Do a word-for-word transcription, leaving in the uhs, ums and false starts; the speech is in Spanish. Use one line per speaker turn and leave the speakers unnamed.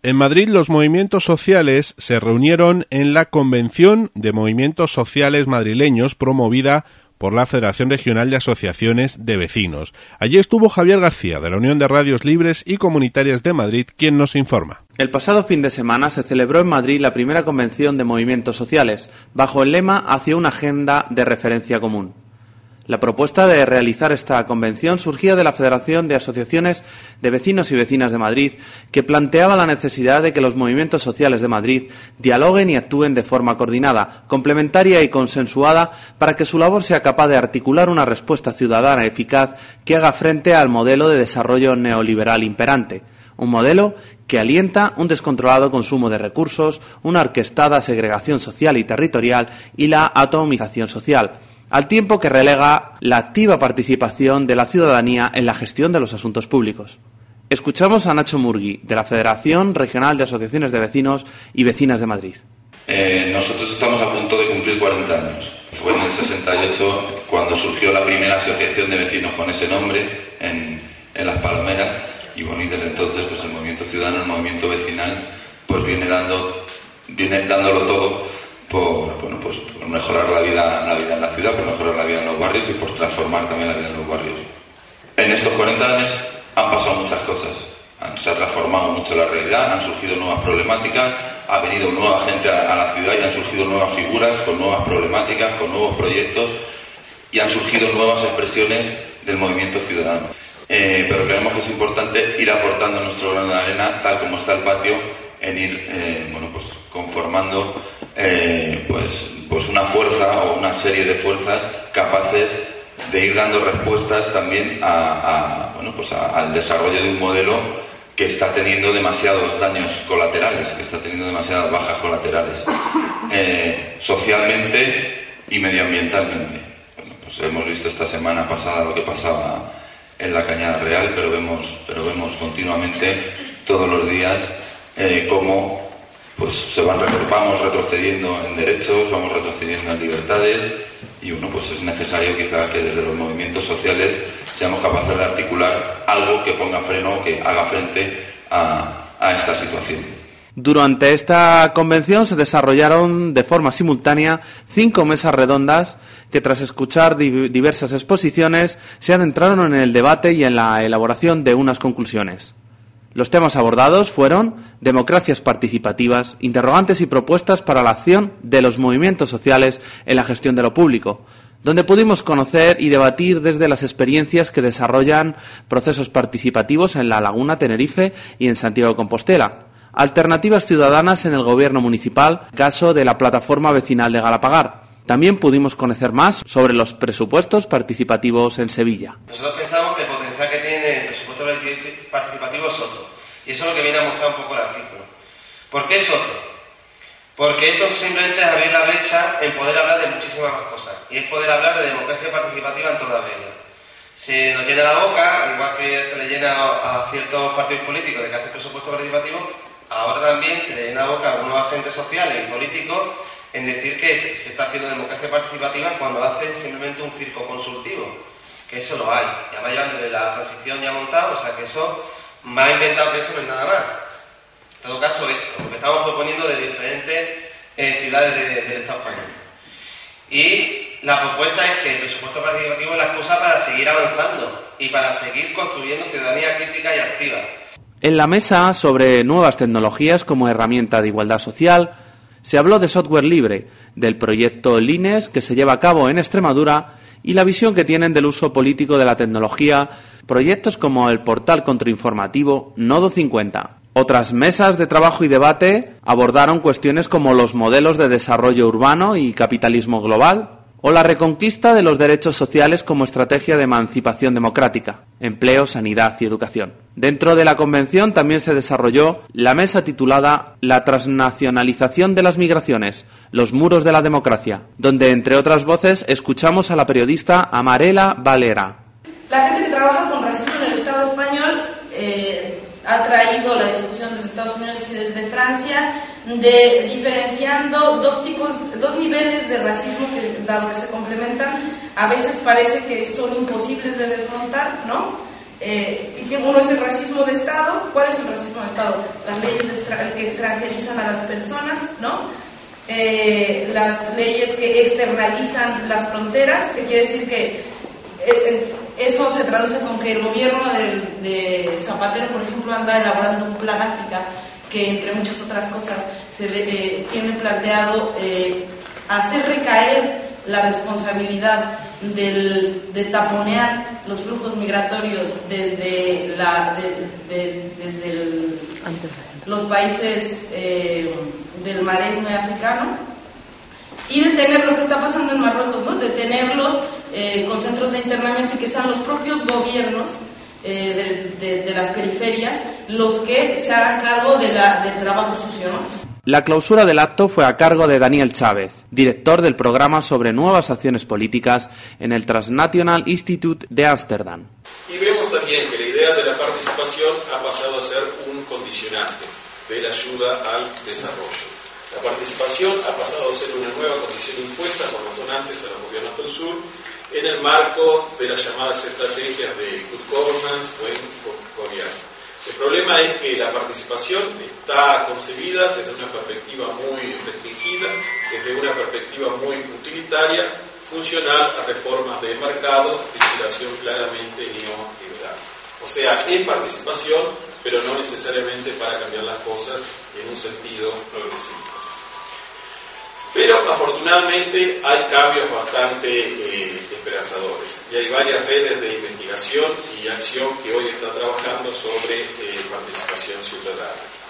En Madrid, los movimientos sociales se reunieron en la Convención de Movimientos Sociales Madrileños promovida por la Federación Regional de Asociaciones de Vecinos. Allí estuvo Javier García, de la Unión de Radios Libres y Comunitarias de Madrid, quien nos informa.
El pasado fin de semana se celebró en Madrid la primera convención de movimientos sociales, bajo el lema Hacia una agenda de referencia común. La propuesta de realizar esta convención surgía de la Federación de Asociaciones de Vecinos y Vecinas de Madrid, que planteaba la necesidad de que los movimientos sociales de Madrid dialoguen y actúen de forma coordinada, complementaria y consensuada para que su labor sea capaz de articular una respuesta ciudadana eficaz que haga frente al modelo de desarrollo neoliberal imperante. Un modelo que alienta un descontrolado consumo de recursos, una orquestada segregación social y territorial y la atomización social, al tiempo que relega la activa participación de la ciudadanía en la gestión de los asuntos públicos. Escuchamos a Nacho Murgui, de la Federación Regional de Asociaciones de Vecinos y Vecinas de Madrid.
Eh, nosotros estamos a punto de cumplir cuarenta años. Fue en el sesenta y ocho cuando surgió la primera asociación de vecinos con ese nombre en, en Las Palomeras, y bueno, y desde entonces pues el movimiento ciudadano, el movimiento vecinal, pues viene dando, viene dándolo todo por, bueno, pues, por mejorar la vida, la vida en la ciudad, por mejorar la vida en los barrios y por transformar también la vida en los barrios. En estos cuarenta años han pasado muchas cosas, se ha transformado mucho la realidad, han surgido nuevas problemáticas, ha venido nueva gente a, a la ciudad y han surgido nuevas figuras con nuevas problemáticas, con nuevos proyectos y han surgido nuevas expresiones del movimiento ciudadano. Eh, pero creemos que es importante ir aportando nuestro grano de arena, tal como está el patio, en ir eh, bueno, pues conformando eh, pues, pues una fuerza o una serie de fuerzas capaces de ir dando respuestas también a, a, bueno, pues a, al desarrollo de un modelo que está teniendo demasiados daños colaterales, que está teniendo demasiadas bajas colaterales, eh, socialmente y medioambientalmente. Bueno, pues hemos visto esta semana pasada lo que pasaba en la Cañada Real, pero vemos, pero vemos continuamente, todos los días, eh, cómo pues se van vamos retrocediendo en derechos, vamos retrocediendo en libertades, y bueno, pues es necesario quizá que desde los movimientos sociales seamos capaces de articular algo que ponga freno o que haga frente a, a esta situación.
Durante esta convención se desarrollaron de forma simultánea cinco mesas redondas que, tras escuchar di- diversas exposiciones, se adentraron en el debate y en la elaboración de unas conclusiones. Los temas abordados fueron democracias participativas, interrogantes y propuestas para la acción de los movimientos sociales en la gestión de lo público, donde pudimos conocer y debatir desde las experiencias que desarrollan procesos participativos en La Laguna, Tenerife y en Santiago de Compostela, alternativas ciudadanas en el gobierno municipal, caso de la plataforma vecinal de Galapagar. También pudimos conocer más sobre los presupuestos participativos en Sevilla.
Nosotros pensamos que el potencial que tiene el presupuesto participativo es otro. Y eso es lo que viene a mostrar un poco el artículo. ¿Por qué es otro? Porque esto simplemente es abrir la brecha en poder hablar de muchísimas más cosas. Y es poder hablar de democracia participativa en todas ellas. Se nos llena la boca, igual que se le llena a ciertos partidos políticos de que hacen presupuesto participativo, ahora también se le llena la boca a algunos agentes sociales y políticos en decir que se, se está haciendo democracia participativa cuando hacen simplemente un circo consultivo, que eso lo hay. Ya me llevan desde la transición ya montado, o sea que eso, más inventado que eso no es nada más. En todo caso, esto, lo que estamos proponiendo de diferentes eh, ciudades de, del Estado español. Y la propuesta es que el presupuesto participativo es la excusa para seguir avanzando y para seguir construyendo ciudadanía crítica y activa.
En la mesa sobre nuevas tecnologías como herramienta de igualdad social, se habló de software libre, del proyecto Lines que se lleva a cabo en Extremadura y la visión que tienen del uso político de la tecnología, proyectos como el portal contrainformativo Nodo cincuenta. Otras mesas de trabajo y debate abordaron cuestiones como los modelos de desarrollo urbano y capitalismo global, o la reconquista de los derechos sociales como estrategia de emancipación democrática, empleo, sanidad y educación. Dentro de la convención también se desarrolló la mesa titulada La transnacionalización de las migraciones, los muros de la democracia, donde, entre otras voces, escuchamos a la periodista Amarela Valera.
La gente que trabaja con racismo en el Estado español eh, ha traído la discusión desde Estados Unidos y desde Francia, de diferenciando dos tipos, dos niveles de racismo que, dado que se complementan, a veces parece que son imposibles de desmontar, ¿no? Eh, y que uno es el racismo de Estado. ¿Cuál es el racismo de Estado? Las leyes extra, que extranjerizan a las personas, ¿no? Eh, las leyes que externalizan las fronteras, que quiere decir que eh, eso se traduce con que el gobierno de, de Zapatero, por ejemplo, anda elaborando un plan África que, entre muchas otras cosas, se de, eh, tiene planteado eh, hacer recaer la responsabilidad del, de taponear los flujos migratorios desde, la, de, de, desde el, los países eh, del maresme africano, y detener lo que está pasando en Marruecos, ¿no? Detenerlos eh, con centros de internamiento, y que sean los propios gobiernos eh, de, de, de las periferias los que se hagan cargo de la, del trabajo sucio, ¿no?
La clausura del acto fue a cargo de Daniel Chávez, director del programa sobre nuevas acciones políticas en el Transnational Institute de Ámsterdam.
Y vemos también que la idea de la participación ha pasado a ser un condicionante de la ayuda al desarrollo. La participación ha pasado a ser una nueva condición impuesta por los donantes a los gobiernos del sur en el marco de las llamadas estrategias de Good Governance o en coreano. El problema es que la participación está concebida desde una perspectiva muy restringida, desde una perspectiva muy utilitaria, funcional a reformas de mercado de inspiración claramente neoliberal. O sea, es participación, pero no necesariamente para cambiar las cosas en un sentido progresivo. Pero afortunadamente hay cambios bastante eh, esperanzadores y hay varias redes de investigación y acción que hoy están trabajando sobre eh, participación ciudadana.